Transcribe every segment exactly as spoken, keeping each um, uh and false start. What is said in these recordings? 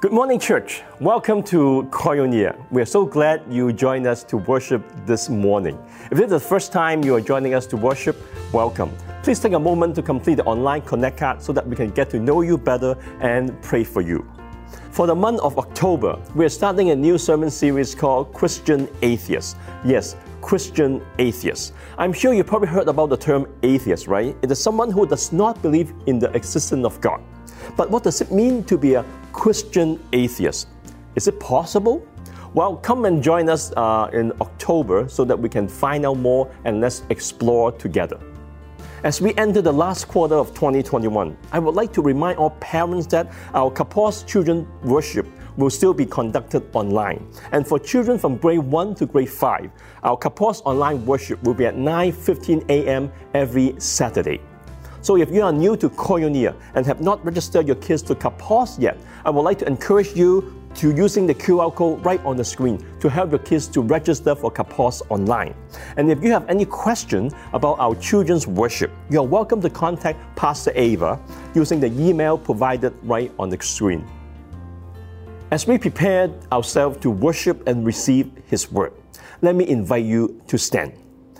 Good morning, church. Welcome to Koinonia. We are so glad you joined us to worship this morning. If this is the first time you are joining us to worship, welcome. Please take a moment to complete the online Connect card so that we can get to know you better and pray for you. For the month of October, we are starting a new sermon series called Christian Atheist. Yes, Christian Atheist. I'm sure you probably heard about the term atheist, right? It is someone who does not believe in the existence of God. But what does it mean to be a Christian atheist? Is it possible? Well, come and join us uh, in October so that we can find out more and let's explore together. As we enter the last quarter of twenty twenty-one, I would like to remind all parents that our Kapos Children Worship will still be conducted online. And for children from grade one to grade five, our Kapos Online Worship will be at nine fifteen a.m. every Saturday. So if you are new to Koinonia and have not registered your kids to Kapos yet, I would like to encourage you to using the Q R code right on the screen to help your kids to register for Kapos online. And if you have any question about our children's worship, you are welcome to contact Pastor Ava using the email provided right on the screen. As we prepare ourselves to worship and receive His Word, let me invite you to stand.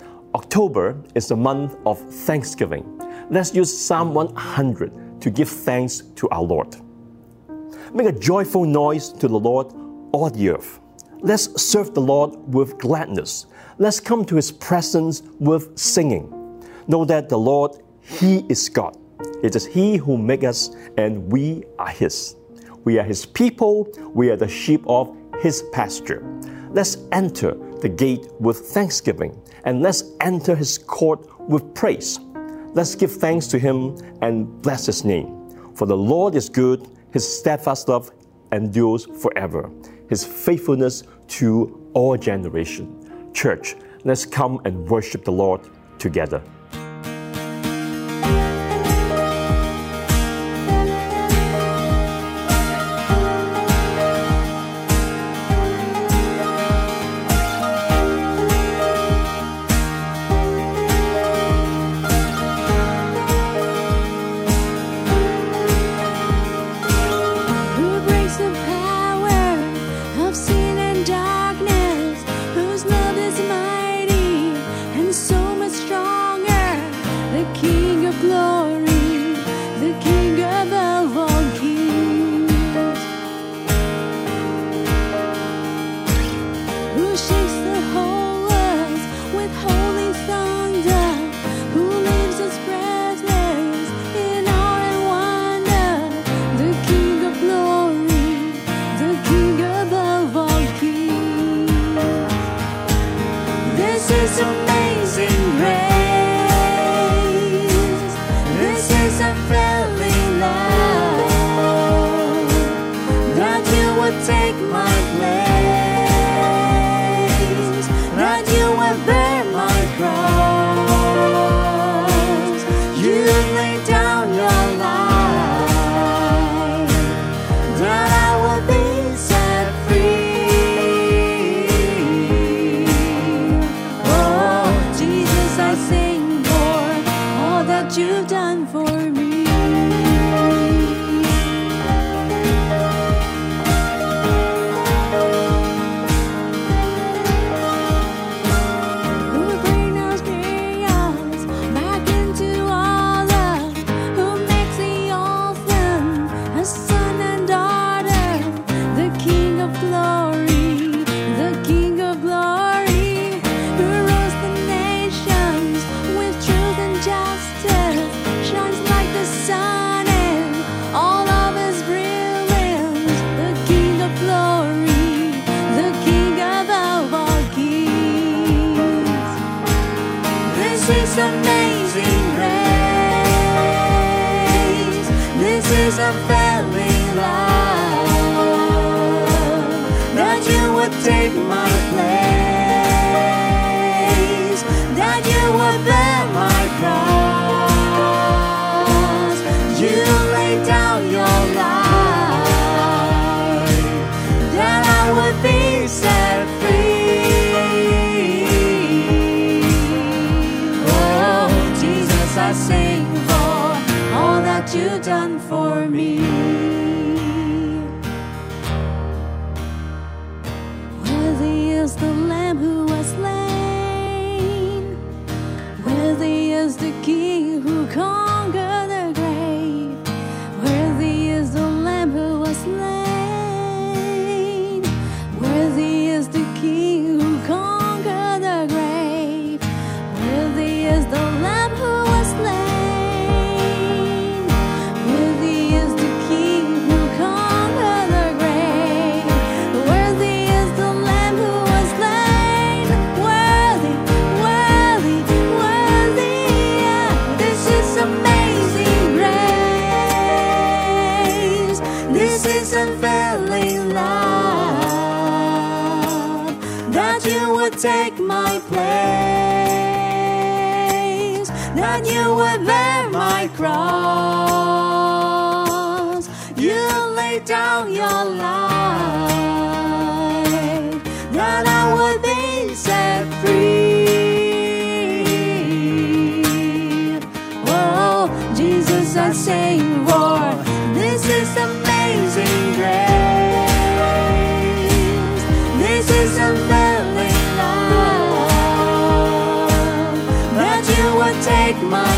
October is the month of Thanksgiving. Let's use Psalm one hundred to give thanks to our Lord. Make a joyful noise to the Lord, all the earth. Let's serve the Lord with gladness. Let's come to His presence with singing. Know that the Lord, He is God. It is He who made us, and we are His. We are His people. We are the sheep of His pasture. Let's enter the gate with thanksgiving, and let's enter His court with praise. Let's give thanks to Him and bless His name. For the Lord is good, His steadfast love endures forever, His faithfulness to all generations. Church, let's come and worship the Lord together. You've done for me. unfailing love, that you would take my place, that you would bear my cross. You laid down your life, that I would be set free. Oh, Jesus, I sing for this is amazing grace. This is unfailing love, that you would take my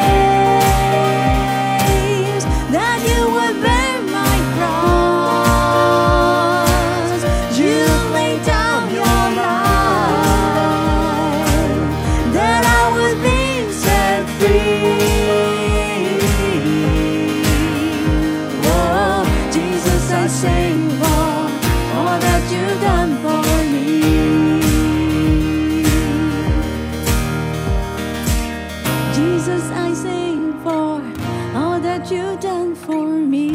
place, that you would bear my cross. You laid down your life, that I would be set free. Oh, Jesus, I sing for all that you've done for me. Jesus, I sing for all that you've done for me.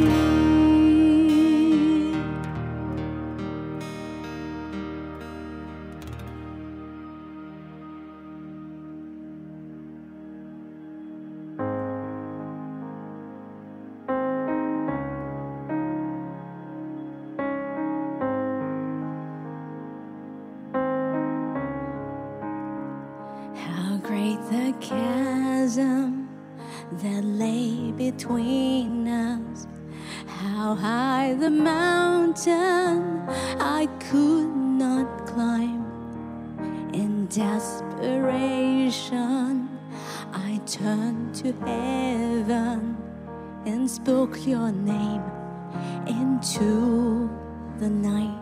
How great the chasm that lay between us, how high the mountain I could not climb. In desperation, I turned to heaven and spoke your name into the night.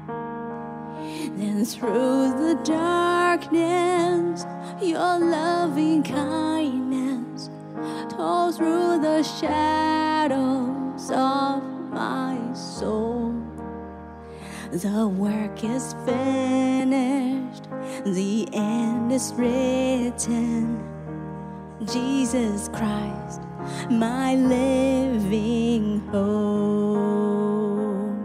Then through the darkness, your loving kindness tore through the shadows of my soul. The work is finished, the end is written. Jesus Christ, my living hope.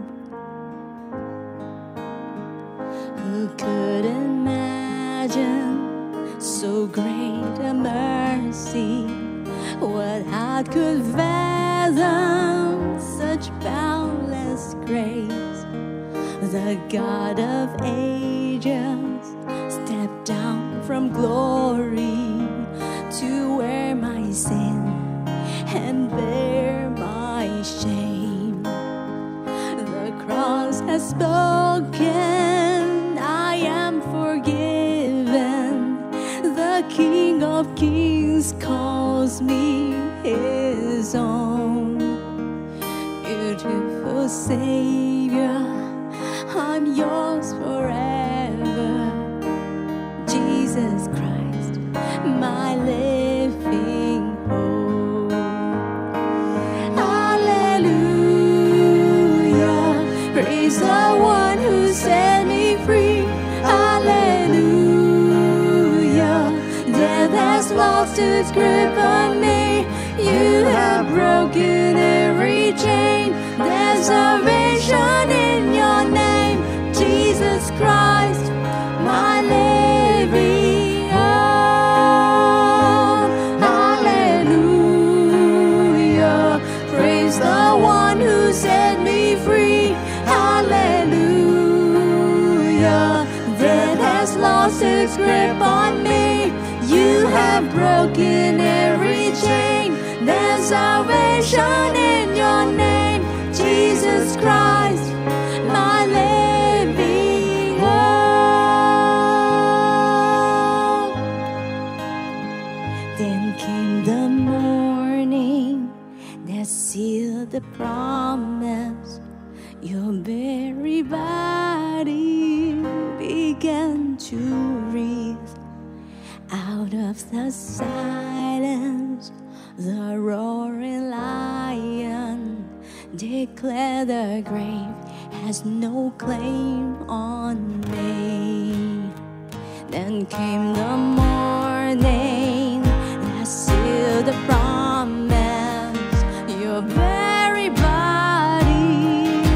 Who could imagine so great a mercy? What heart could fathom such boundless grace? The God of ages stepped down from glory to wear my sin and bear my shame. The cross has spoken, I am forgiven. The King of Kings calls me his own. Beautiful Savior, I'm yours forever. Jesus Christ, my living hope. Hallelujah, praise the one who set me free. Hallelujah, death has lost its grip on me. You have broken every chain. There's salvation in your name, Jesus Christ, my living hope. Hallelujah, praise the one who set me free. Hallelujah, death has lost its grip on me. You have broken every chain. There's salvation in your name, Jesus Christ, my living hope. Then came the morning that sealed the promise. Your very body began to breathe. Out of the silence, the roaring lion declared the grave has no claim on me. Then came the morning that sealed the promise. Your very body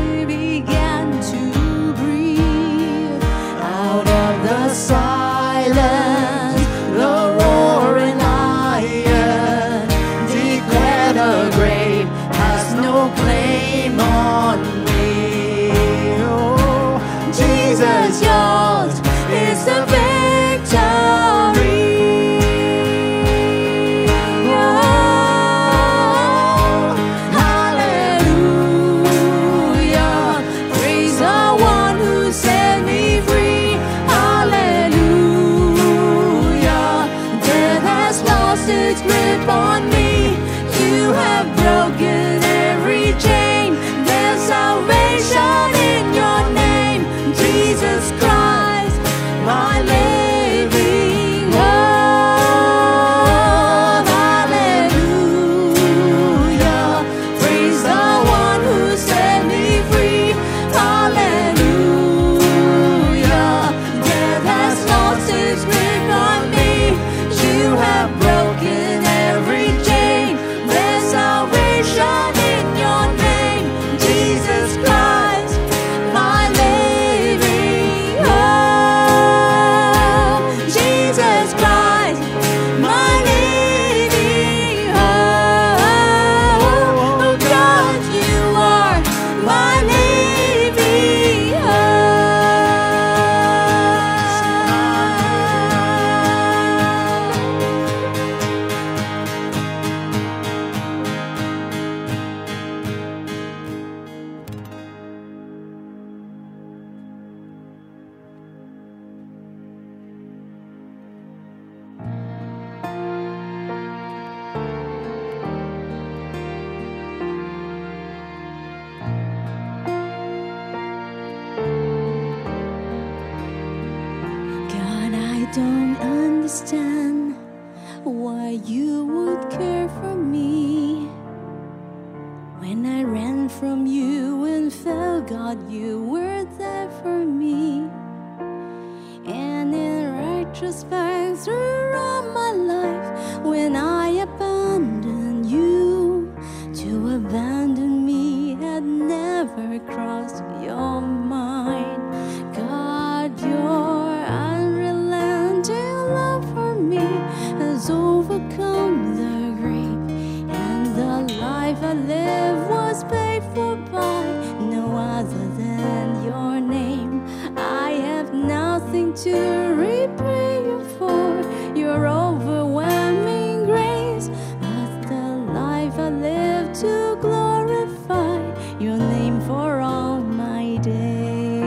don't understand why you would care for me. When I ran from you and fell, God, you were there for me. And in retrospect, throughout my life, when I abandoned you, to abandon me had never crossed your mind. God, your unrelenting love for me has overcome the grave, and the life I live was paid for by no other than your name. I have nothing to repay you for your overwhelming grace, but the life I live to glorify your name for all my days.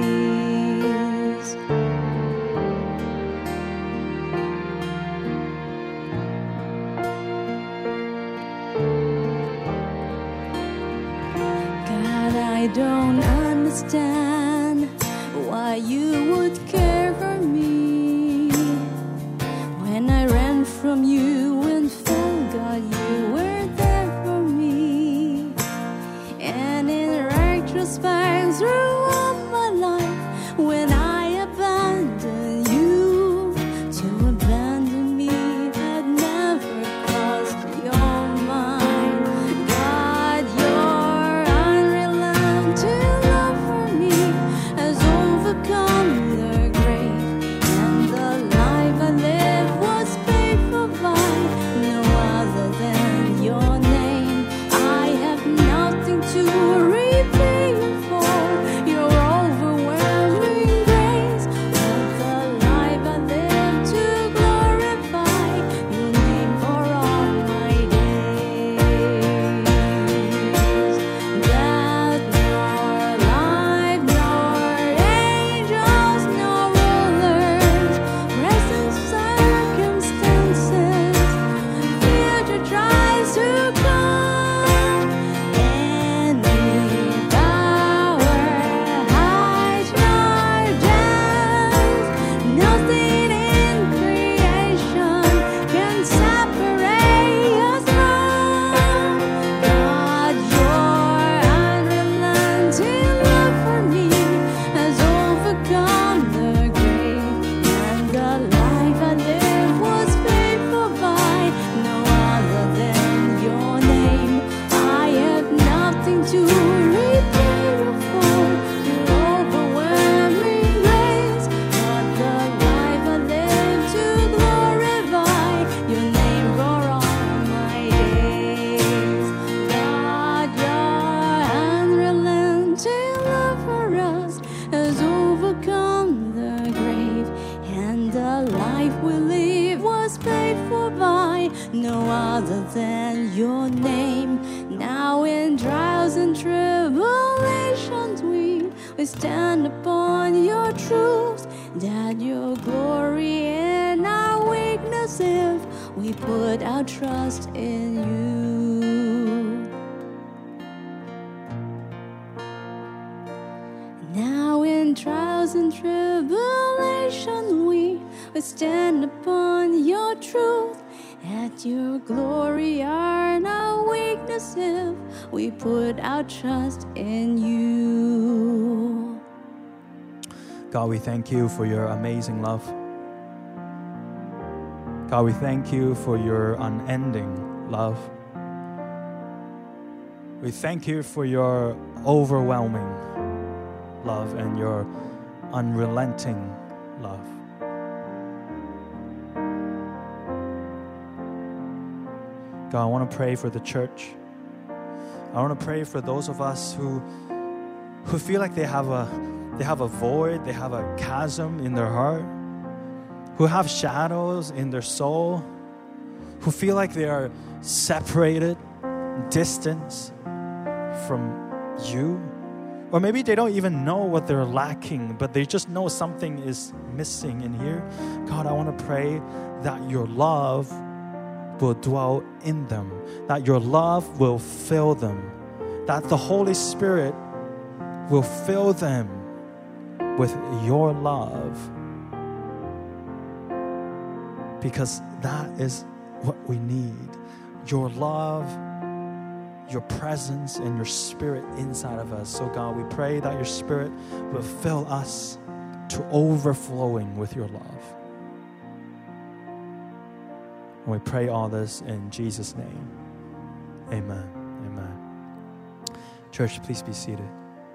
God, I don't understand why you would care for me. When I ran from you and fell, God, you were there for me. And in retrospect, throughout my life, when I abandoned you, to abandon me had never crossed your mind. God, your unrelenting love for me has overcome the grave, and the life I live was paid for by no other than your name. I have nothing to repay you for your overwhelming grace, but the life I live to glorify your name for all my days. That nor life, nor angels, nor rulers, present circumstances, future tries to come, any power, height, nor depth, nothing in creation can separate us from God. Your unrelenting love for me has overcome the grave, and the life I live was paid for by no other than your name. I have nothing to repay you for your overwhelming grace, but the life I live to glorify your name for all my days. God, your unrelenting love for us has overcome the grave, and the life we live was paid for by no other than your name. Now in trials and tribulations we, we stand upon your truth, that your glory in our weakness if we put our trust in you. Now in trials and tribulations we, we stand upon your truth, that your glory are our weakness if we put our trust in you. God, we thank you for your amazing love. God, we thank you for your unending love. We thank you for your overwhelming love and your unrelenting love. God, I want to pray for the church. I want to pray for those of us who who feel like they have a they have a void, they have a chasm in their heart, who have shadows in their soul, who feel like they are separated, distant from you. Or maybe they don't even know what they're lacking, but they just know something is missing in here. God, I want to pray that your love will dwell in them, that your love will fill them, that the Holy Spirit will fill them with your love. because that is what we need. Your love, your presence, and your Spirit inside of us. So God, we pray that your Spirit will fill us to overflowing with your love. And we pray all this in Jesus' name. Amen. Amen. Church, please be seated.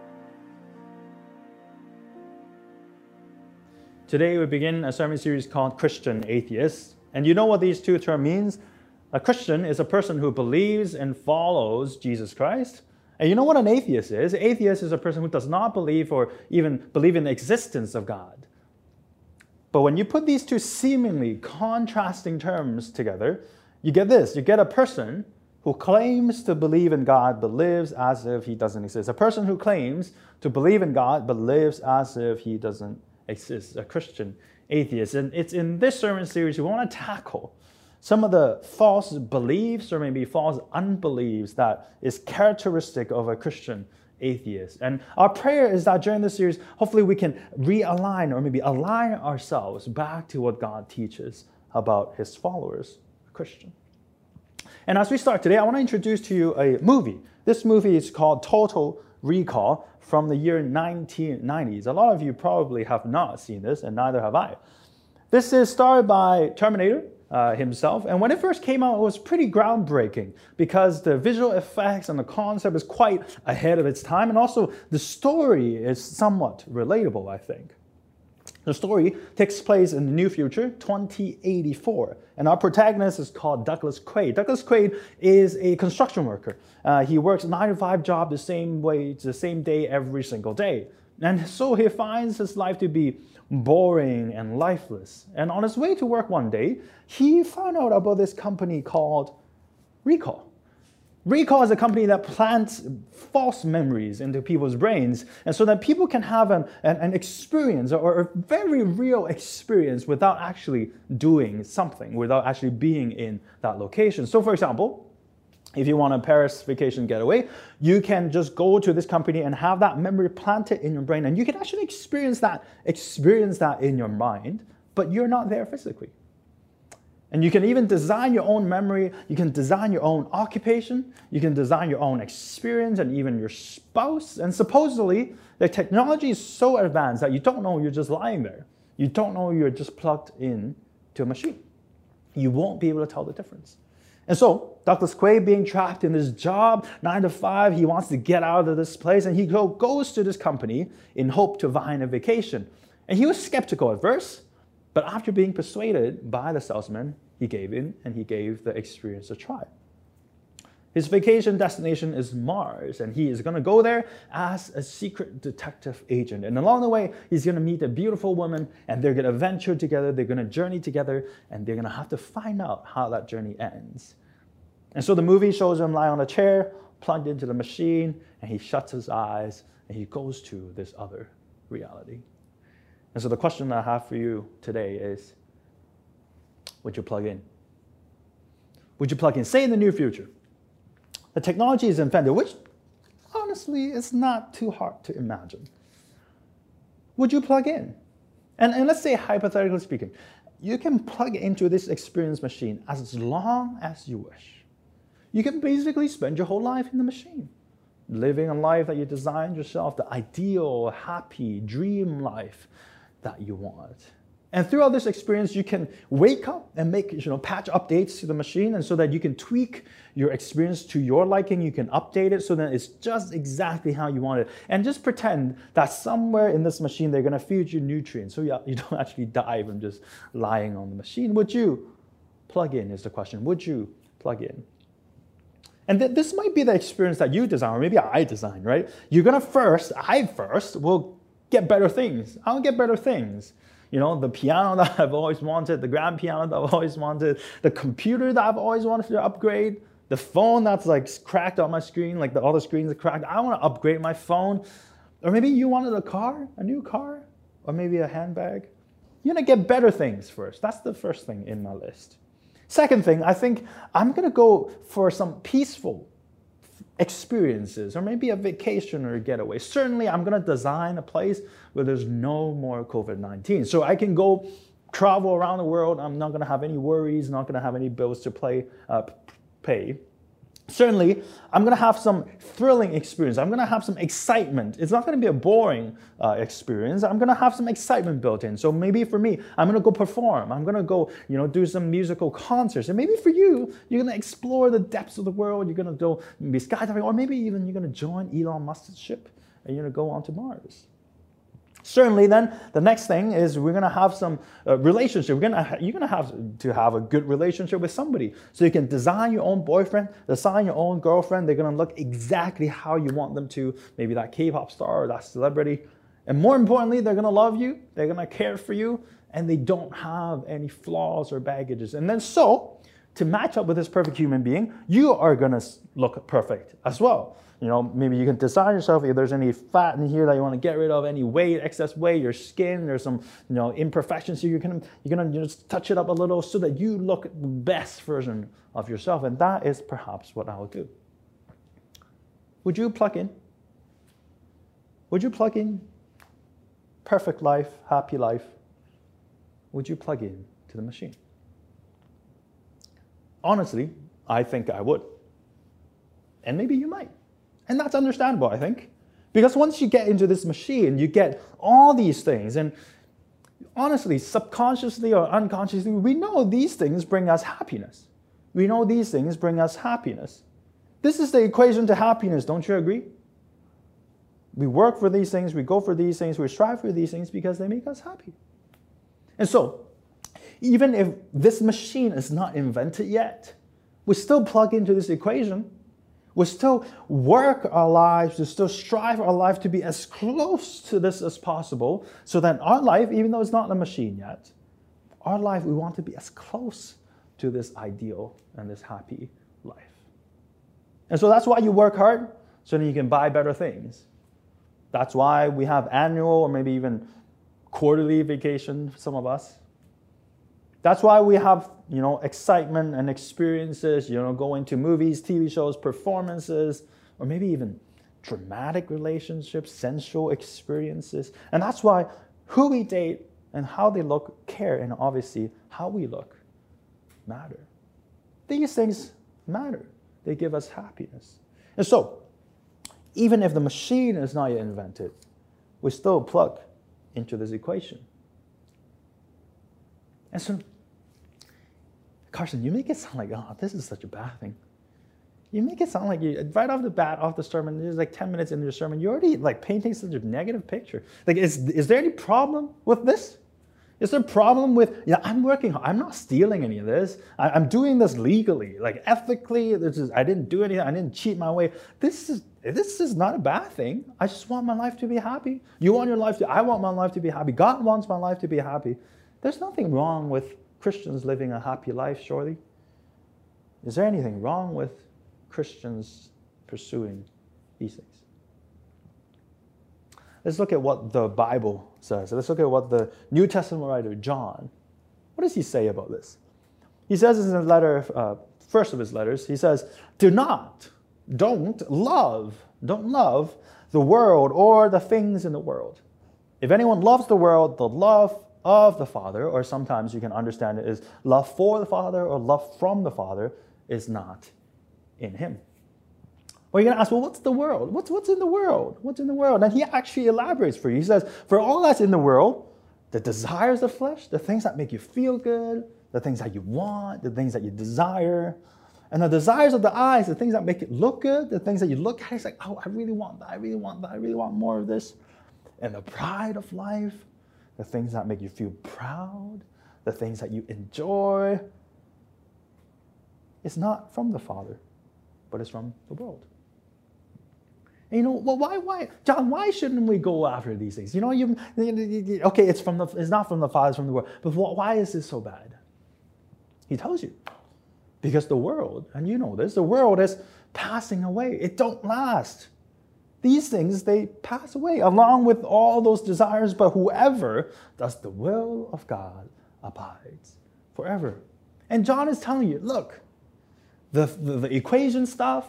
Today we begin a sermon series called Christian Atheist. And you know what these two terms means? A Christian is a person who believes and follows Jesus Christ. And you know what an atheist is? An atheist is a person who does not believe or even believe in the existence of God. But when you put these two seemingly contrasting terms together, you get this. You get a person who claims to believe in God but lives as if he doesn't exist. A person who claims to believe in God but lives as if he doesn't exist. A Christian atheist. And it's in this sermon series we want to tackle some of the false beliefs or maybe false unbeliefs that is characteristic of a Christian atheist. And our prayer is that during this series, hopefully we can realign or maybe align ourselves back to what God teaches about his followers, a Christian. And as we start today, I want to introduce to you a movie. This movie is called Total Recall from the year nineteen nineties. A lot of you probably have not seen this, and neither have I. This is starred by Terminator uh, himself, and when it first came out, it was pretty groundbreaking because the visual effects and the concept is quite ahead of its time, and also the story is somewhat relatable, I think. The story takes place in the near future, twenty eighty-four, and our protagonist is called Douglas Quaid. Douglas Quaid is a construction worker. Uh, he works a nine to five job the same way, the same day every single day. And so he finds his life to be boring and lifeless. And on his way to work one day, he found out about this company called Recall. Recall is a company that plants false memories into people's brains, and so that people can have an, an, an experience or a very real experience without actually doing something, without actually being in that location. So for example, if you want a Paris vacation getaway, you can just go to this company and have that memory planted in your brain, and you can actually experience that, experience that in your mind, but you're not there physically. And you can even design your own memory, you can design your own occupation, you can design your own experience and even your spouse. And supposedly, the technology is so advanced that you don't know you're just lying there. You don't know you're just plugged in to a machine. You won't be able to tell the difference. And so, Douglas Quaid being trapped in this job, nine to five, he wants to get out of this place, and he go, goes to this company in hope to find a vacation. And he was skeptical at first, but after being persuaded by the salesman, he gave in and he gave the experience a try. His vacation destination is Mars, and he is going to go there as a secret detective agent. And along the way, he's going to meet a beautiful woman, and they're going to venture together, they're going to journey together, and they're going to have to find out how that journey ends. And so the movie shows him lie on a chair, plugged into the machine, and he shuts his eyes, and he goes to this other reality. And so the question I have for you today is, would you plug in? Would you plug in? Say in the near future, the technology is invented, which honestly is not too hard to imagine. Would you plug in? And, and let's say, hypothetically speaking, you can plug into this experience machine as long as you wish. You can basically spend your whole life in the machine, living a life that you designed yourself, the ideal, happy, dream life that you want. And throughout this experience, you can wake up and make, you know, patch updates to the machine, and so that you can tweak your experience to your liking. You can update it so that it's just exactly how you want it. And just pretend that somewhere in this machine, they're going to feed you nutrients so you, you don't actually die from just lying on the machine. Would you plug in is the question. Would you plug in? And th- this might be the experience that you design, or maybe I design, right? You're going to first, I first, will get better things. I'll get better things. You know, the piano that I've always wanted, the grand piano that I've always wanted, the computer that I've always wanted to upgrade, the phone that's like cracked on my screen, like the, all the screens are cracked. I want to upgrade my phone. Or maybe you wanted a car, a new car, or maybe a handbag. You're going to get better things first. That's the first thing in my list. Second thing, I think I'm going to go for some peaceful experiences, or maybe a vacation or a getaway. Certainly, I'm going to design a place where there's no more COVID nineteen. So I can go travel around the world. I'm not going to have any worries, not going to have any bills to play, uh, pay. Certainly, I'm going to have some thrilling experience. I'm going to have some excitement. It's not going to be a boring uh, experience. I'm going to have some excitement built in. So maybe for me, I'm going to go perform. I'm going to go, you know, do some musical concerts. And maybe for you, you're going to explore the depths of the world. You're going to go be skydiving, or maybe even you're going to join Elon Musk's ship and you're going to go on to Mars. Certainly, then the next thing is we're going to have some uh, relationship. We're going to ha- you're going to have to have a good relationship with somebody. So you can design your own boyfriend, design your own girlfriend. They're going to look exactly how you want them to. Maybe that K-pop star or that celebrity. And more importantly, they're going to love you. They're going to care for you, and they don't have any flaws or baggages. And then so, to match up with this perfect human being, you are going to look perfect as well. You know, maybe you can design yourself if there's any fat in here that you want to get rid of, any weight, excess weight, your skin, there's some, you know, imperfections. So you're gonna you're gonna just touch it up a little so that you look the best version of yourself. And that is perhaps what I will do. Would you plug in? Would you plug in perfect life, happy life? Would you plug in to the machine? Honestly, I think I would. And maybe you might. And that's understandable, I think. Because once you get into this machine, you get all these things. And honestly, subconsciously or unconsciously, we know these things bring us happiness. We know these things bring us happiness. This is the equation to happiness, don't you agree? We work for these things, we go for these things, we strive for these things because they make us happy. And so, even if this machine is not invented yet, we still plug into this equation. We still work our lives, we still strive our life to be as close to this as possible, so that our life, even though it's not a machine yet, our life, we want to be as close to this ideal and this happy life. And so that's why you work hard, so that you can buy better things. That's why we have annual or maybe even quarterly vacation for some of us. That's why we have, you know, excitement and experiences, you know, going to movies, T V shows, performances, or maybe even dramatic relationships, sensual experiences. And that's why who we date and how they look care, and obviously how we look matter. These things matter. They give us happiness. And so, even if the machine is not yet invented, we still plug into this equation. And so, Carson, you make it sound like, oh, this is such a bad thing. You make it sound like you, right off the bat, off the sermon, there's like ten minutes into your sermon, you're already like painting such a negative picture. Like, is, is there any problem with this? Is there a problem with, yeah, I'm working hard. I'm not stealing any of this. I, I'm doing this legally, like ethically. This is, I didn't do anything. I didn't cheat my way. This is, this is not a bad thing. I just want my life to be happy. You want your life to, I want my life to be happy. God wants my life to be happy. There's nothing wrong with Christians living a happy life, surely. Is there anything wrong with Christians pursuing these things? Let's look at what the Bible says. Let's look at what the New Testament writer, John, what does he say about this? He says in the letter, uh, first of his letters, he says, do not, don't love, don't love the world or the things in the world. If anyone loves the world, the love of the Father, or sometimes you can understand it as love for the Father or love from the Father, is not in him. Well, you're going to ask, well, what's the world? What's, what's in the world? What's in the world? And he actually elaborates for you. He says, for all that's in the world, the desires of the flesh, the things that make you feel good, the things that you want, the things that you desire, and the desires of the eyes, the things that make it look good, the things that you look at, it's like, oh, I really want that, I really want that, I really want more of this. And the pride of life, the things that make you feel proud, the things that you enjoy, it's not from the Father, but it's from the world. And you know, well, why, why, John, why shouldn't we go after these things? You know, you, okay, it's from the, it's not from the Father, it's from the world, but why is this so bad? He tells you. Because the world, and you know this, the world is passing away. It don't last. These things, they pass away along with all those desires, but whoever does the will of God abides forever. And John is telling you, look, the, the, the equation stuff,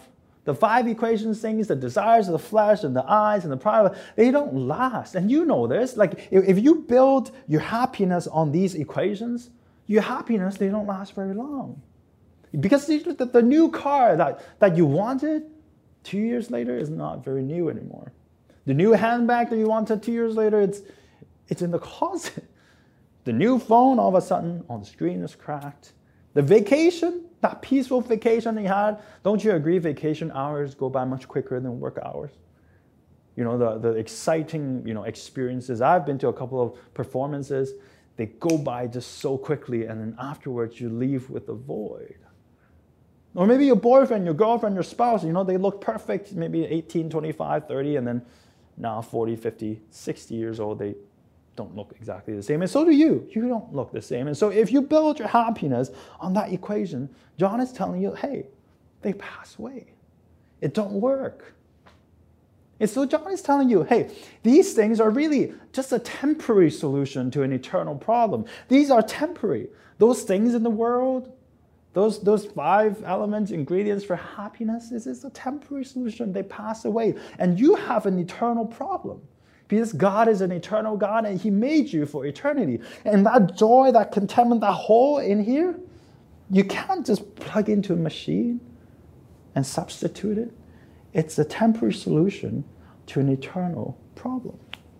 The five equations things, the desires of the flesh and the eyes and the pride, they don't last. And you know this. Like if, if you build your happiness on these equations, your happiness, they don't last very long. Because the, the new car that, that you wanted two years later is not very new anymore. The new handbag that you wanted two years later, it's, it's in the closet. The new phone, all of a sudden, on the screen is cracked. The vacation, that peaceful vacation that you had, don't you agree vacation hours go by much quicker than work hours? You know, the, the exciting, you know, experiences. I've been to a couple of performances. They go by just so quickly, and then afterwards you leave with a void. Or maybe your boyfriend, your girlfriend, your spouse, you know, they look perfect, maybe eighteen, twenty-five, thirty, and then now forty, fifty, sixty years old, they don't look exactly the same. And so do you. You don't look the same. And so if you build your happiness on that equation, John is telling you, hey, they pass away. It don't work. And so John is telling you, hey, these things are really just a temporary solution to an eternal problem. These are temporary. Those things in the world, those, those five elements, ingredients for happiness, this is a temporary solution. They pass away. And you have an eternal problem. Because God is an eternal God and He made you for eternity. And that joy, that contentment, that hole in here, you can't just plug into a machine and substitute it. It's a temporary solution to an eternal problem.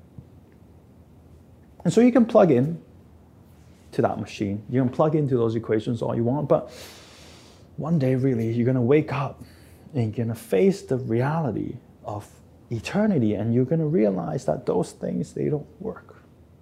And so you can plug in to that machine. You can plug into those equations all you want, but one day really you're going to wake up and you're going to face the reality of eternity, and you're going to realize that those things, they don't work.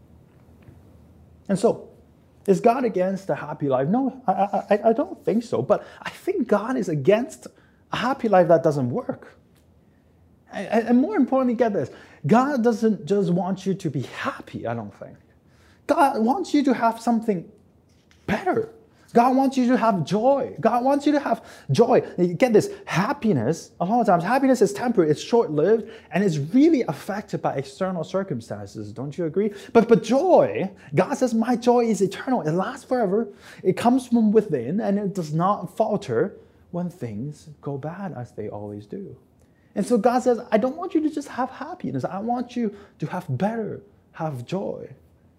And so, is God against a happy life? No, I, I, I don't think so. But I think God is against a happy life that doesn't work. And, and more importantly, get this. God doesn't just want you to be happy, I don't think. God wants you to have something better. God wants you to have joy. God wants you to have joy. Get this, happiness, a lot of times, happiness is temporary, it's short-lived, and it's really affected by external circumstances. Don't you agree? But, but joy, God says, my joy is eternal. It lasts forever. It comes from within, and it does not falter when things go bad, as they always do. And so God says, I don't want you to just have happiness. I want you to have better, have joy.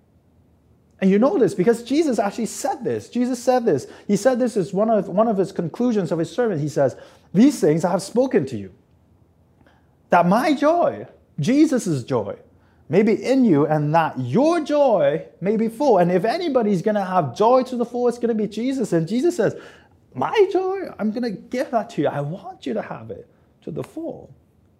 And you know this because Jesus actually said this. Jesus said this. He said this as one of, one of his conclusions of his sermon. He says, these things I have spoken to you, that my joy, Jesus' joy, may be in you, and that your joy may be full. And if anybody's going to have joy to the full, it's going to be Jesus. And Jesus says, my joy, I'm going to give that to you. I want you to have it to the full.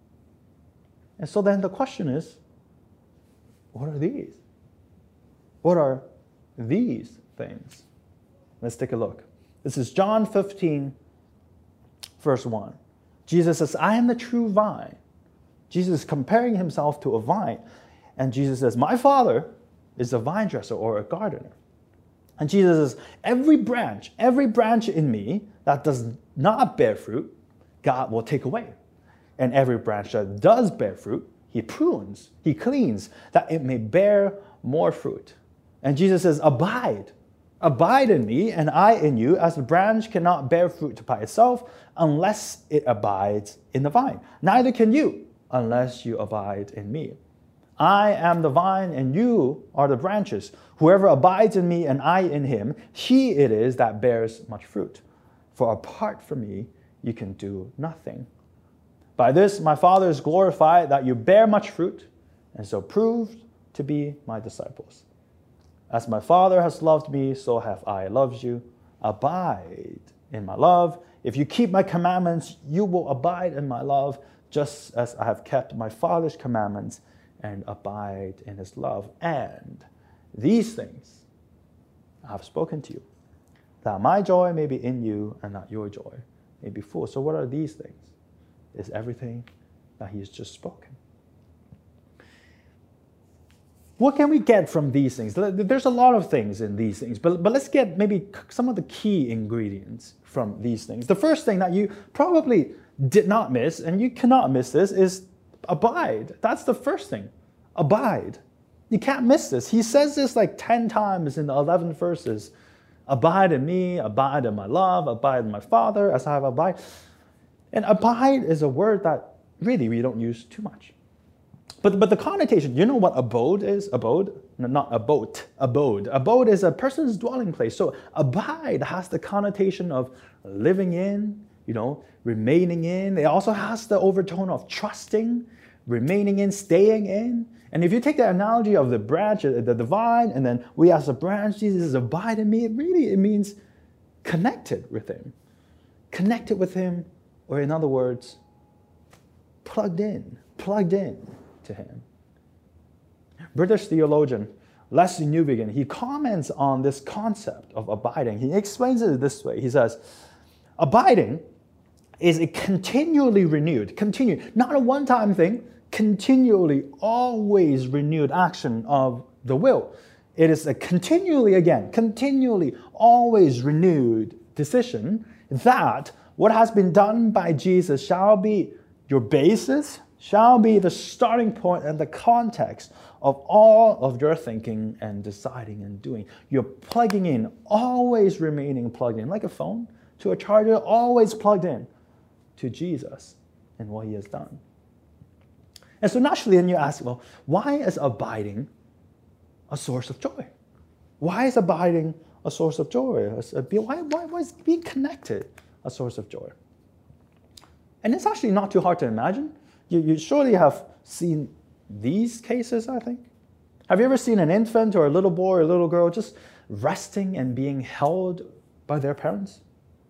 And so then the question is, what are these? What are these things? Let's take a look. This is John fifteen, verse one. Jesus says, I am the true vine. Jesus is comparing himself to a vine. And Jesus says, my Father is a vine dresser or a gardener. And Jesus says, every branch, every branch in me that does not bear fruit, God will take away. And every branch that does bear fruit, He prunes, He cleans, that it may bear more fruit. And Jesus says, abide. Abide in me, and I in you, as the branch cannot bear fruit by itself unless it abides in the vine. Neither can you unless you abide in me. I am the vine, and you are the branches. Whoever abides in me and I in him, he it is that bears much fruit. For apart from me, you can do nothing. By this my Father is glorified, that you bear much fruit, and so prove to be my disciples. As my Father has loved me, so have I loved you. Abide in my love. If you keep my commandments, you will abide in my love, just as I have kept my Father's commandments and abide in his love. And these things I have spoken to you, that my joy may be in you and that your joy may be full. So what are these things? It's everything that he has just spoken. What can we get from these things? There's a lot of things in these things, but, but let's get maybe some of the key ingredients from these things. The first thing that you probably did not miss, and you cannot miss this, is abide. That's the first thing. Abide. You can't miss this. He says this like ten times in the eleven verses. Abide in me, abide in my love, abide in my Father, as I have abide. And abide is a word that really we don't use too much. But, but the connotation, you know what abode is? Abode? No, not abode. Abode. Abode is a person's dwelling place. So abide has the connotation of living in, you know, remaining in. It also has the overtone of trusting, remaining in, staying in. And if you take the analogy of the branch, the, the vine, and then we as a branch, Jesus is abide in me, it really, it means connected with him. Connected with him, or in other words, plugged in, plugged in to him. British theologian Leslie Newbigin, he comments on this concept of abiding. He explains it this way. He says, abiding is a continually renewed, continued, not a one-time thing, continually, always renewed action of the will. It is a continually, again, continually, always renewed decision that what has been done by Jesus shall be your basis, shall be the starting point and the context of all of your thinking and deciding and doing. You're plugging in, always remaining plugged in, like a phone to a charger, always plugged in to Jesus and what he has done. And so naturally, then you ask, well, why is abiding a source of joy? Why is abiding a source of joy? Why, why, why is being connected a source of joy? And it's actually not too hard to imagine. You, you surely have seen these cases, I think. Have you ever seen an infant or a little boy or a little girl just resting and being held by their parents?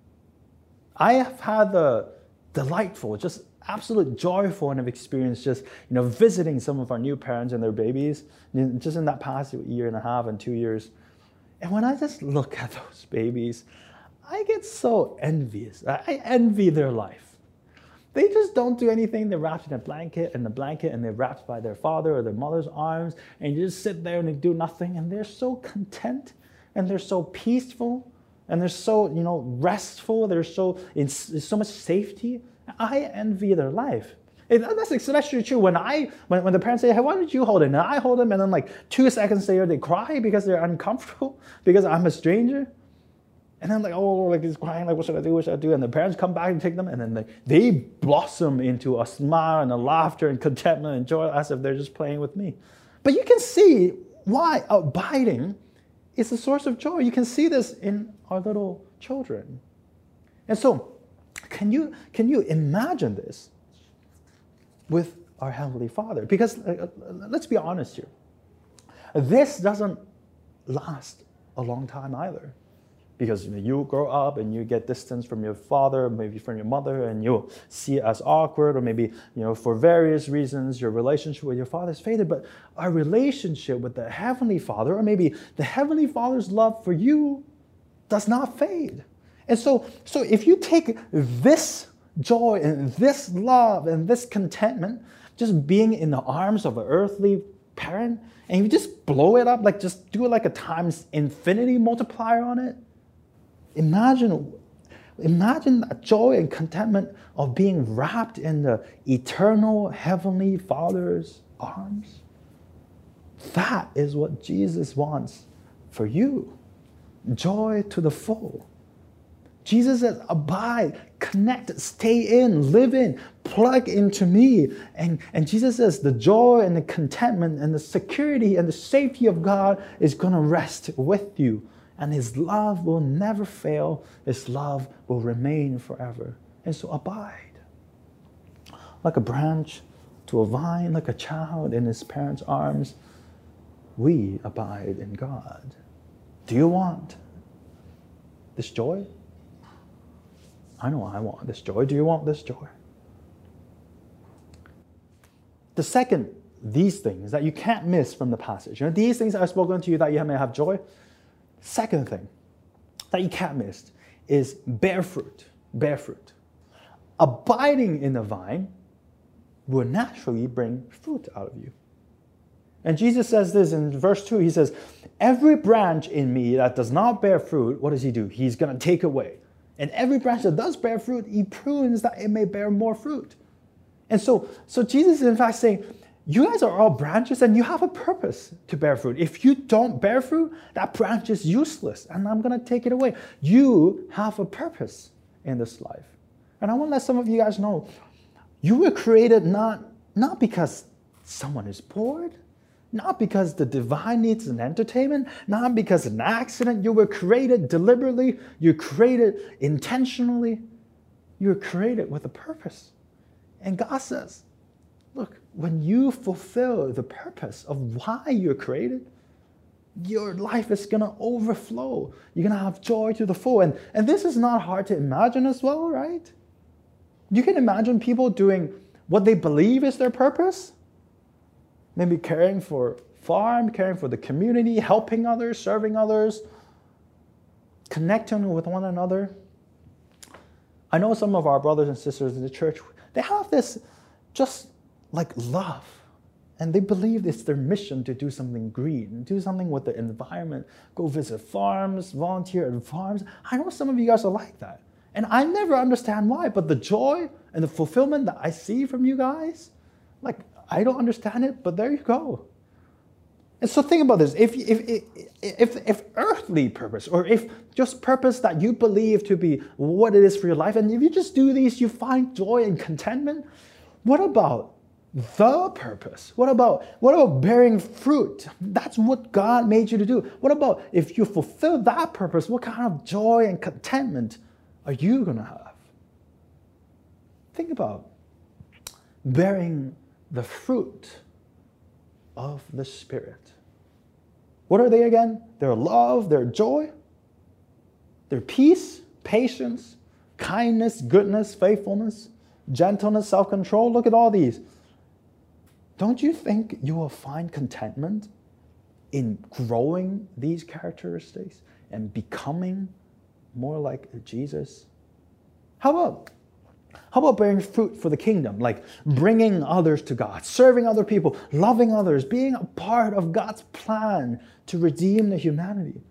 I have had the delightful, just absolute joyful and have experienced just, you know, visiting some of our new parents and their babies just in that past year and a half and two years. And when I just look at those babies, I get so envious. I envy their life. They just don't do anything. They're wrapped in a blanket and the blanket and they're wrapped by their father or their mother's arms, and you just sit there and they do nothing, and they're so content and they're so peaceful and they're so, you know, restful. They're so in there's so much safety. I envy their life. And that's especially true when I when, when the parents say, hey, why don't you hold it? And I hold them, and then like two seconds later they cry because they're uncomfortable because I'm a stranger. And then like, oh, like he's crying, like, what should I do, what should I do? And the parents come back and take them, and then they, they blossom into a smile and a laughter and contentment and joy as if they're just playing with me. But you can see why abiding is a source of joy. You can see this in our little children. And so, can you, can you imagine this with our Heavenly Father? Because uh, let's be honest here. This doesn't last a long time either. Because you know, you grow up and you get distance from your father, maybe from your mother, and you'll see it as awkward, or maybe, you know, for various reasons, your relationship with your father is faded. But our relationship with the Heavenly Father, or maybe the Heavenly Father's love for you, does not fade. And so, so if you take this joy and this love and this contentment, just being in the arms of an earthly parent, and you just blow it up, like just do it like a times infinity multiplier on it, Imagine, imagine that joy and contentment of being wrapped in the eternal Heavenly Father's arms. That is what Jesus wants for you. Joy to the full. Jesus says, abide, connect, stay in, live in, plug into me. And, and Jesus says the joy and the contentment and the security and the safety of God is going to rest with you. And his love will never fail. His love will remain forever. And so abide. Like a branch to a vine, like a child in his parents' arms, we abide in God. Do you want this joy? I know I want this joy. Do you want this joy? The second, these things that you can't miss from the passage. You know, these things I've spoken to you that you may have joy. Second thing that you can't miss is bear fruit. Bear fruit. Abiding in the vine will naturally bring fruit out of you. And Jesus says this in verse two. He says, every branch in me that does not bear fruit, what does he do? He's going to take away. And every branch that does bear fruit, he prunes that it may bear more fruit. And so, so Jesus is in fact saying, you guys are all branches and you have a purpose to bear fruit. If you don't bear fruit, that branch is useless and I'm going to take it away. You have a purpose in this life. And I want to let some of you guys know, you were created not, not because someone is bored, not because the divine needs an entertainment, not because of an accident. You were created deliberately. You're created intentionally. You're created with a purpose. And God says, look, when you fulfill the purpose of why you're created, your life is going to overflow. You're going to have joy to the full. And, and this is not hard to imagine as well, right? You can imagine people doing what they believe is their purpose. Maybe caring for farm, caring for the community, helping others, serving others, connecting with one another. I know some of our brothers and sisters in the church, they have this just like love. And they believe it's their mission to do something green, do something with the environment, go visit farms, volunteer at farms. I know some of you guys are like that. And I never understand why, but the joy and the fulfillment that I see from you guys, like, I don't understand it, but there you go. And so think about this. If, if, if, if earthly purpose, or if just purpose that you believe to be what it is for your life, and if you just do these, you find joy and contentment, what about the purpose? What about, what about bearing fruit? That's what God made you to do. What about if you fulfill that purpose, what kind of joy and contentment are you going to have? Think about bearing the fruit of the Spirit. What are they again? Their love, their joy, their peace, patience, kindness, goodness, faithfulness, gentleness, self-control. Look at all these. Don't you think you will find contentment in growing these characteristics and becoming more like Jesus? How about, how about bearing fruit for the kingdom, like bringing others to God, serving other people, loving others, being a part of God's plan to redeem the humanity?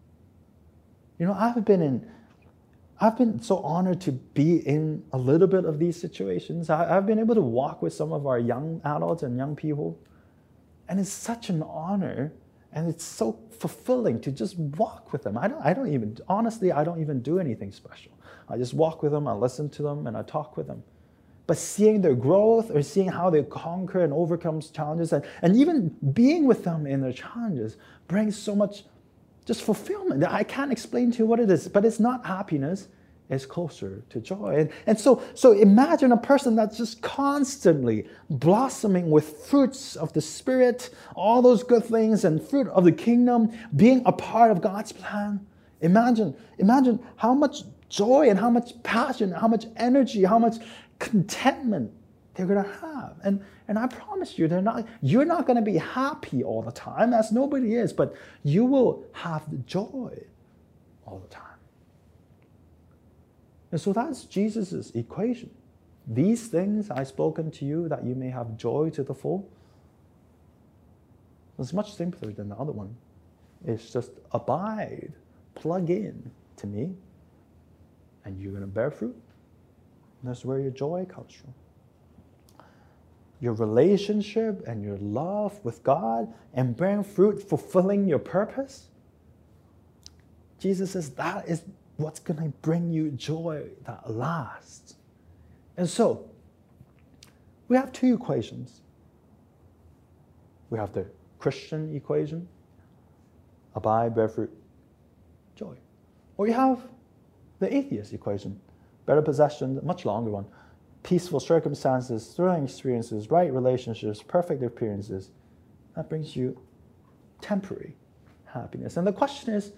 You know, I've been in, I've been so honored to be in a little bit of these situations. I, I've been able to walk with some of our young adults and young people, and it's such an honor. And it's so fulfilling to just walk with them. I don't, I don't even, honestly, I don't even do anything special. I just walk with them, I listen to them, and I talk with them. But seeing their growth, or seeing how they conquer and overcome challenges, and, and even being with them in their challenges brings so much just fulfillment. I can't explain to you what it is, but it's not happiness. It's closer to joy. And, and so, so imagine a person that's just constantly blossoming with fruits of the Spirit, all those good things and fruit of the kingdom, being a part of God's plan. Imagine, imagine how much joy and how much passion, how much energy, how much contentment they're going to have. And, and I promise you, they're not, you're not going to be happy all the time, as nobody is, but you will have the joy all the time. And so that's Jesus' equation. These things I've spoken to you that you may have joy to the full. It's much simpler than the other one. It's just abide, plug in to me, and you're going to bear fruit. And that's where your joy comes from. Your relationship and your love with God and bearing fruit, fulfilling your purpose. Jesus says that is what's going to bring you joy that lasts. And so, we have two equations. We have the Christian equation, abide, bear fruit, joy. Or you have the atheist equation, better possessions, much longer one, peaceful circumstances, thrilling experiences, right relationships, perfect appearances. That brings you temporary happiness. And the question is,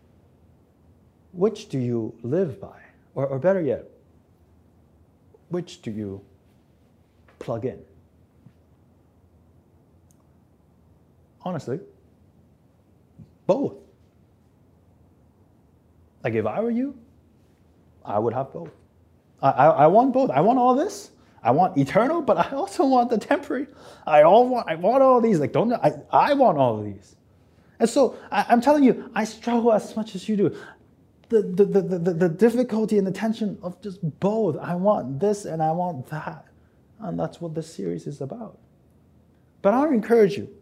which do you live by? Or, or better yet, which do you plug in? Honestly, both. Like if I were you, I would have both. I, I, I want both. I want all this. I want eternal, but I also want the temporary. I all want. I want all these. Like don't. I. I want all of these. And so I, I'm telling you, I struggle as much as you do. The, the, the, the, the difficulty and the tension of just both. I want this and I want that. And that's what this series is about. But I want to encourage you.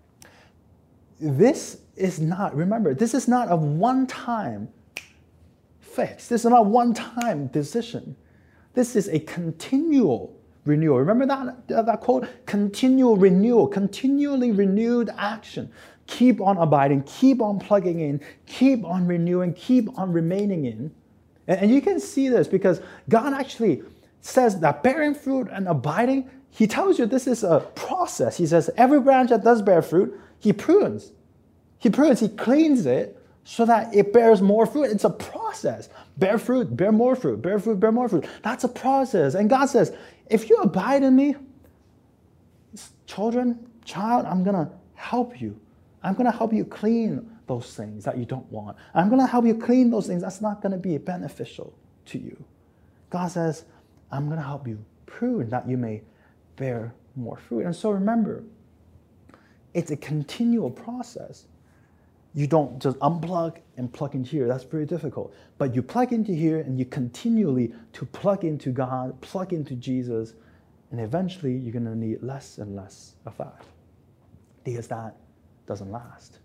This is not, remember, this is not a one-time fix. This is not a one-time decision. This is a continual renewal. Remember that, that quote? Continual renewal, continually renewed action. Keep on abiding, keep on plugging in, keep on renewing, keep on remaining in. And, and you can see this because God actually says that bearing fruit and abiding, he tells you this is a process. He says every branch that does bear fruit, he prunes. He prunes, he cleans it so that it bears more fruit. It's a process. Bear fruit, bear more fruit, bear fruit, bear more fruit. That's a process. And God says, if you abide in me, children, child, I'm going to help you. I'm going to help you clean those things that you don't want. I'm going to help you clean those things that's not going to be beneficial to you. God says, I'm going to help you prune that you may bear more fruit. And so remember, it's a continual process. You don't just unplug and plug into here. That's very difficult. But you plug into here and you continually to plug into God, plug into Jesus, and eventually you're going to need less and less of that because that doesn't last.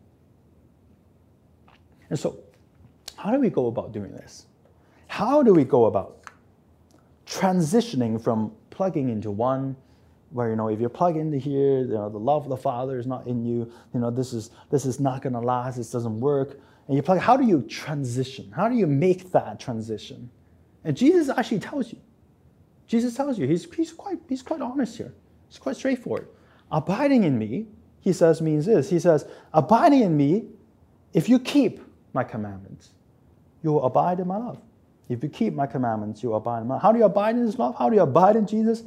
And so, how do we go about doing this? How do we go about transitioning from plugging into one where, you know, if you plug into here, you know, the love of the Father is not in you, you know, this is this is not going to last, this doesn't work. And you plug, how do you transition? How do you make that transition? And Jesus actually tells you. Jesus tells you, he's, he's, quite, he's quite honest here. It's quite straightforward. Abiding in me, he says, means this. He says, abiding in me, if you keep my commandments, you will abide in my love. If you keep my commandments, you will abide in my love. How do you abide in his love? How do you abide in Jesus?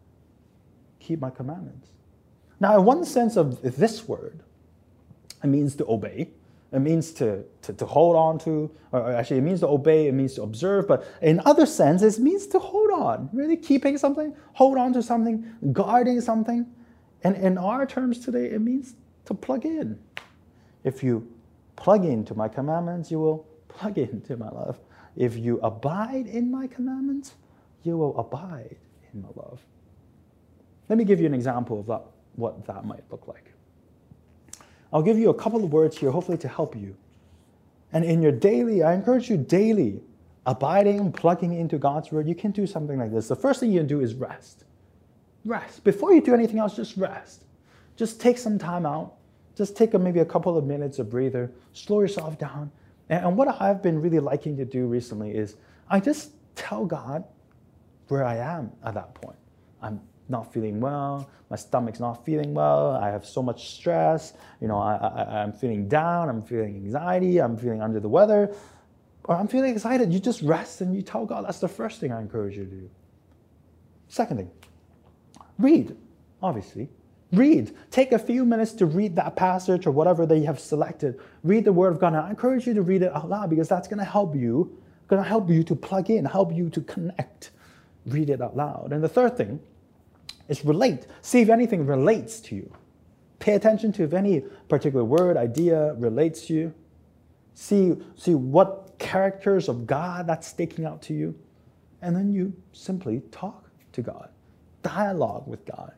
Keep my commandments. Now, in one sense of this word, it means to obey. It means to, to, to hold on to, or actually it means to obey, it means to observe, but in other senses, it means to hold on, really keeping something, hold on to something, guarding something. And in our terms today, it means to plug in. If you plug into my commandments, you will plug into my love. If you abide in my commandments, you will abide in my love. Let me give you an example of that, what that might look like. I'll give you a couple of words here, hopefully to help you. And in your daily, I encourage you daily, abiding, plugging into God's word, you can do something like this. The first thing you can do is rest. Rest. Before you do anything else, just rest. Just take some time out. Just take a, maybe a couple of minutes of breather. Slow yourself down. And, and what I've been really liking to do recently is I just tell God where I am at that point. I'm not feeling well, my stomach's not feeling well, I have so much stress, you know, I, I, I'm feeling down, I'm feeling anxiety, I'm feeling under the weather, or I'm feeling excited. You just rest and you tell God. That's the first thing I encourage you to do. Second thing, read, obviously. Read. Take a few minutes to read that passage or whatever that you have selected. Read the Word of God. And I encourage you to read it out loud because that's going to help you, going to help you to plug in, help you to connect. Read it out loud. And the third thing is relate. See if anything relates to you. Pay attention to if any particular word, idea relates to you. See, see what characters of God that's sticking out to you. And then you simply talk to God. Dialogue with God.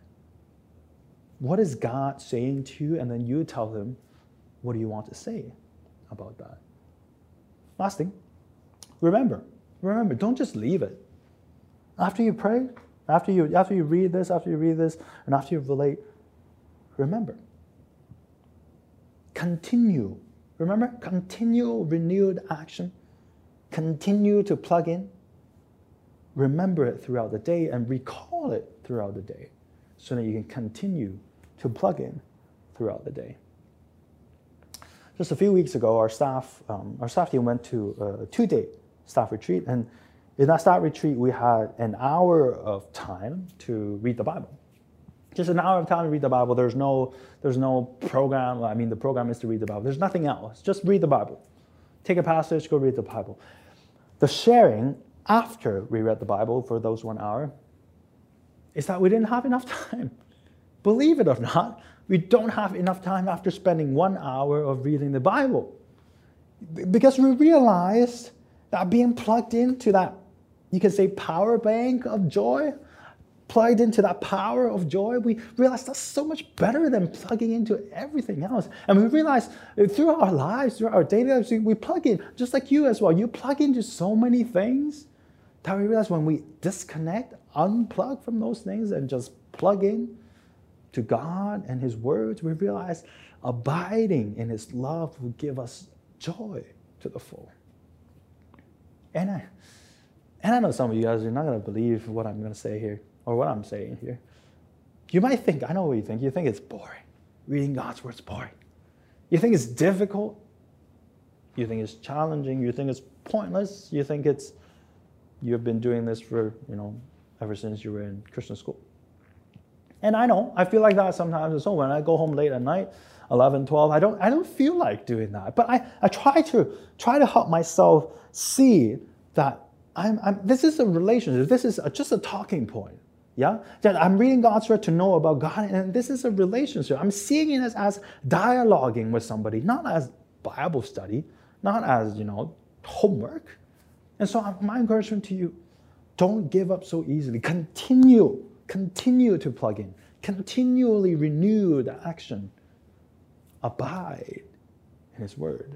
What is God saying to you? And then you tell him, what do you want to say about that? Last thing, remember. Remember, don't just leave it. After you pray, After you, after you read this, after you read this, and after you relate, remember. Continue. Remember? Continual, renewed action. Continue to plug in. Remember it throughout the day and recall it throughout the day so that you can continue to plug in throughout the day. Just a few weeks ago, our staff, um, our staff team went to a two-day staff retreat, and in that staff retreat, we had an hour of time to read the Bible. Just an hour of time to read the Bible. There's no, there's no program. I mean, the program is to read the Bible. There's nothing else. Just read the Bible. Take a passage, go read the Bible. The sharing after we read the Bible for those one hour is that we didn't have enough time. Believe it or not, we don't have enough time after spending one hour of reading the Bible. Because we realized that being plugged into that, you can say, power bank of joy, plugged into that power of joy, we realize that's so much better than plugging into everything else. And we realize through our lives, through our daily lives, we plug in, just like you as well. You plug into so many things. That we realize when we disconnect, unplug from those things and just plug in to God and His words, we realize abiding in His love will give us joy to the full. And I, and I know some of you guys are not going to believe what I'm going to say here, or what I'm saying here. You might think, I know what you think. You think it's boring. Reading God's word's boring. You think it's difficult. You think it's challenging. You think it's pointless. You think it's, you've been doing this for, you know, ever since you were in Christian school. And I know, I feel like that sometimes. So when I go home late at night, eleven, twelve, I don't I don't feel like doing that. But I, I try to try to help myself see that I'm, I'm this is a relationship. This is a, just a talking point. Yeah? That I'm reading God's word to know about God, and this is a relationship. I'm seeing it as, as dialoguing with somebody, not as Bible study, not as, you know, homework. And so my encouragement to you, don't give up so easily. Continue, continue to plug in. Continually renew the action. Abide in His word.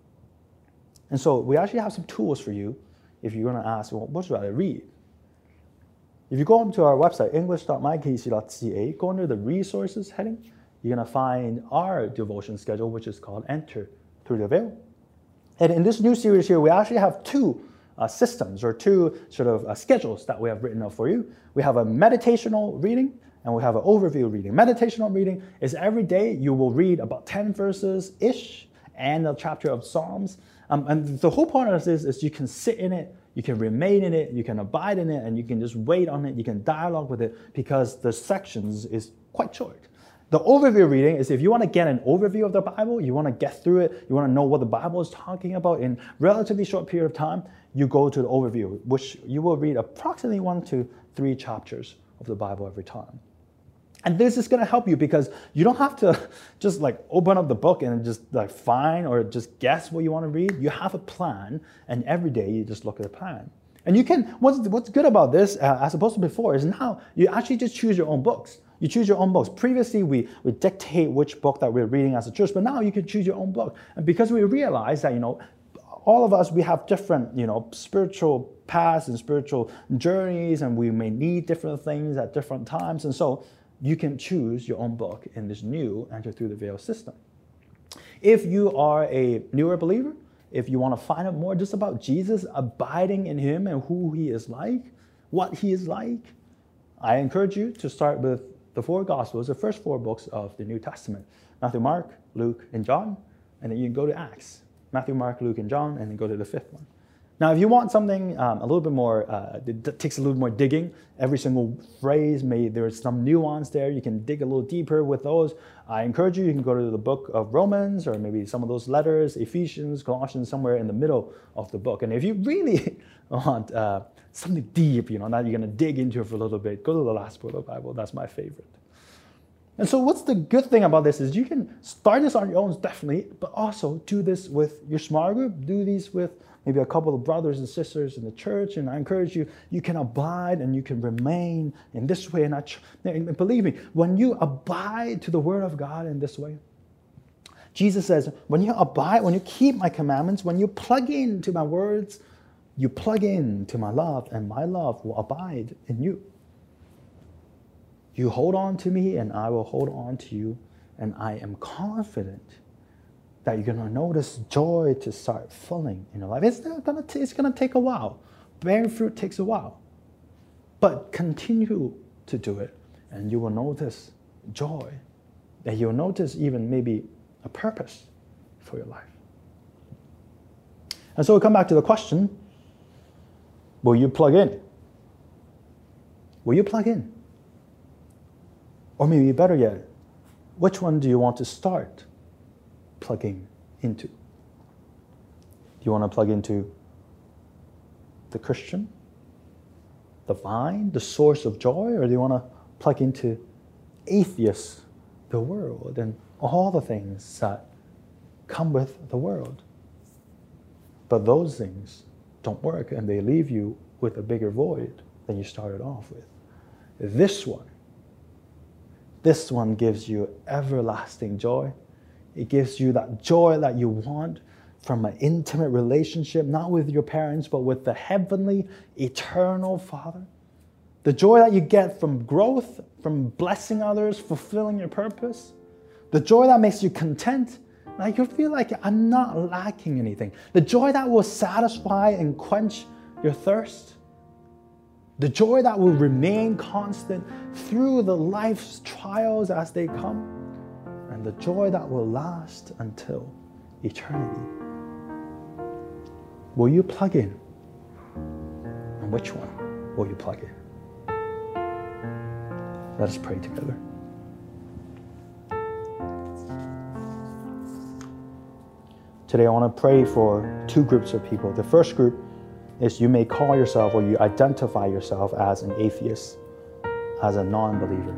And so we actually have some tools for you if you're going to ask, well, what should I read? If you go onto our website, english dot my k c dot c a, go under the resources heading, you're going to find our devotion schedule, which is called Enter Through the Veil. And in this new series here, we actually have two uh, systems or two sort of uh, schedules that we have written up for you. We have a meditational reading and we have an overview reading. Meditational reading is every day you will read about ten verses-ish and a chapter of Psalms. Um, and the whole point of this is you can sit in it, you can remain in it, you can abide in it, and you can just wait on it, you can dialogue with it because the sections is quite short. The overview reading is if you want to get an overview of the Bible, you want to get through it, you want to know what the Bible is talking about in relatively short period of time, you go to the overview, which you will read approximately one to three chapters of the Bible every time. And this is going to help you because you don't have to just like open up the book and just like find or just guess what you want to read. You have a plan, and every day you just look at the plan. And you can, what's, what's good about this, uh, as opposed to before, is now you actually just choose your own books. You choose your own books. Previously, we would dictate which book that we're reading as a church, but now you can choose your own book. And because we realize that, you know, all of us, we have different, you know, spiritual paths and spiritual journeys, and we may need different things at different times. And so you can choose your own book in this new Enter Through the Veil system. If you are a newer believer, if you want to find out more just about Jesus, abiding in Him and who He is like, what He is like, I encourage you to start with the four Gospels, the first four books of the New Testament. Matthew, Mark, Luke, and John. And then you can go to Acts. Matthew, Mark, Luke, and John, and then go to the fifth one. Now, if you want something um, a little bit more, uh, that takes a little more digging, every single phrase, may there's some nuance there, you can dig a little deeper with those. I encourage you, you can go to the book of Romans, or maybe some of those letters, Ephesians, Colossians, somewhere in the middle of the book. And if you really want uh, something deep, you know, now you're going to dig into it for a little bit, go to the last book of the Bible. That's my favorite. And so what's the good thing about this is you can start this on your own, definitely, but also do this with your small group, do these with maybe a couple of brothers and sisters in the church, and I encourage you, you can abide and you can remain in this way. And, I, and believe me, when you abide to the Word of God in this way, Jesus says, when you abide, when you keep my commandments, when you plug into my words, you plug into my love, and my love will abide in you. You hold on to me, and I will hold on to you, and I am confident that you're going to notice joy to start filling in your life. It's going to it's going to take a while. Bearing fruit takes a while. But continue to do it, and you will notice joy. And you'll notice even maybe a purpose for your life. And so we come back to the question, will you plug in? Will you plug in? Or maybe better yet, which one do you want to start plugging into? Do you want to plug into the Christian, the vine, the source of joy, or do you want to plug into atheists, the world, and all the things that come with the world? But those things don't work, and they leave you with a bigger void than you started off with. This one, this one gives you everlasting joy. It gives you that joy that you want from an intimate relationship, not with your parents, but with the heavenly, eternal Father. The joy that you get from growth, from blessing others, fulfilling your purpose. The joy that makes you content. Like you feel like I'm not lacking anything. The joy that will satisfy and quench your thirst. The joy that will remain constant through the life's trials as they come. And the joy that will last until eternity. Will you plug in? And which one will you plug in? Let us pray together. Today I want to pray for two groups of people. The first group is you may call yourself or you identify yourself as an atheist, as a non-believer.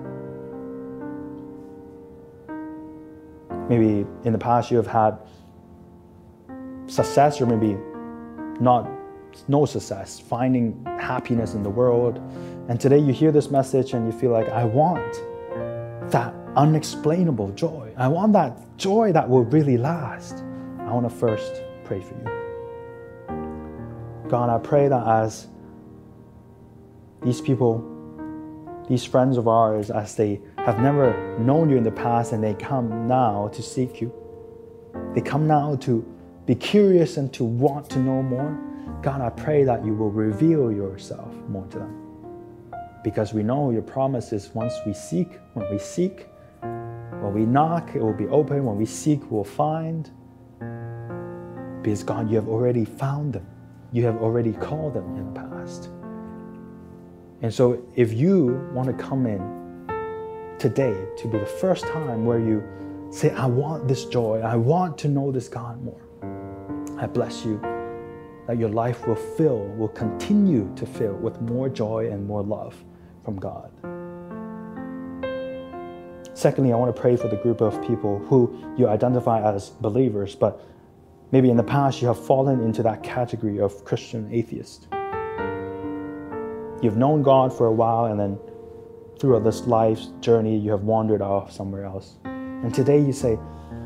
Maybe in the past you have had success or maybe not no success, finding happiness in the world. And today you hear this message and you feel like, I want that unexplainable joy. I want that joy that will really last. I want to first pray for you. God, I pray that as these people, these friends of ours, as they have never known you in the past and they come now to seek you, they come now to be curious and to want to know more, God, I pray that you will reveal yourself more to them. Because we know your promise is once we seek, when we seek, when we knock, it will be open. When we seek, we'll find. Because God, you have already found them. You have already called them in the past. And so if you want to come in today to be the first time where you say, I want this joy, I want to know this God more, I bless you that your life will fill, will continue to fill with more joy and more love from God. Secondly, I want to pray for the group of people who you identify as believers, but maybe in the past you have fallen into that category of Christian atheist. You've known God for a while and then throughout this life's journey you have wandered off somewhere else. And today you say,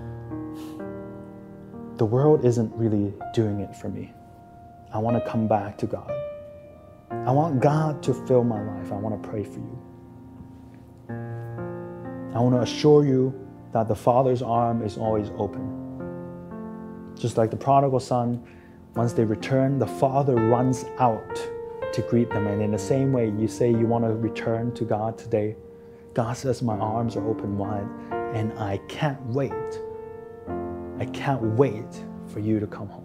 the world isn't really doing it for me. I want to come back to God. I want God to fill my life. I want to pray for you. I want to assure you that the Father's arm is always open. Just like the prodigal son, once they return, the Father runs out to greet them. And in the same way, you say you want to return to God today. God says, my arms are open wide and I can't wait. I can't wait for you to come home.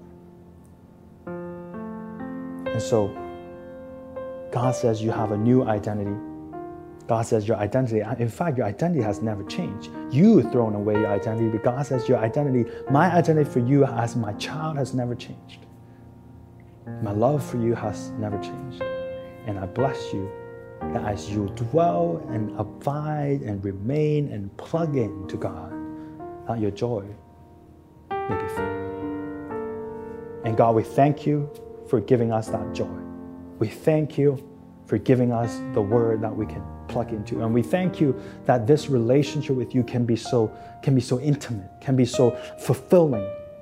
And so, God says you have a new identity. God says your identity, in fact, your identity has never changed. You've thrown away your identity, but God says your identity, my identity for you as my child has never changed. My love for you has never changed. And I bless you that as you dwell and abide and remain and plug in to God, that your joy may be full. And God, we thank you for giving us that joy. We thank you for giving us the word that we can plug into. And we thank you that this relationship with you can be so, can be so intimate, can be so fulfilling.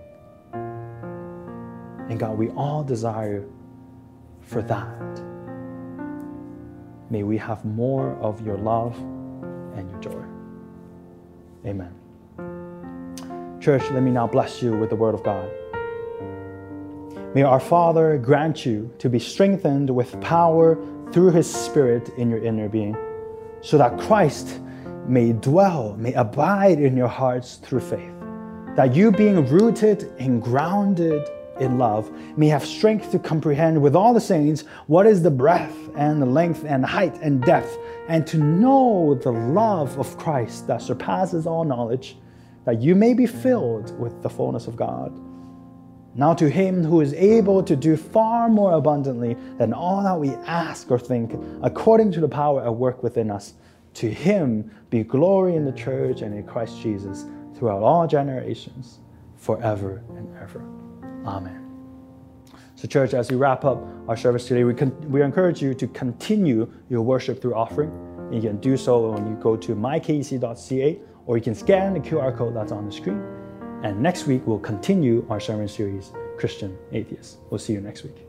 And God, we all desire for that. May we have more of your love and your joy. Amen. Church, let me now bless you with the word of God. May our Father grant you to be strengthened with power through His Spirit in your inner being, so that Christ may dwell, may abide in your hearts through faith, that you being rooted and grounded in love may have strength to comprehend with all the saints what is the breadth and the length and height and depth, and to know the love of Christ that surpasses all knowledge, that you may be filled with the fullness of God. Now to Him who is able to do far more abundantly than all that we ask or think, according to the power at work within us, to Him be glory in the church and in Christ Jesus throughout all generations, forever and ever. Amen. So church, as we wrap up our service today, we, con- we encourage you to continue your worship through offering. You can do so when you go to my k e c dot c a, or you can scan the Q R code that's on the screen. And next week, we'll continue our sermon series, Christian Atheists. We'll see you next week.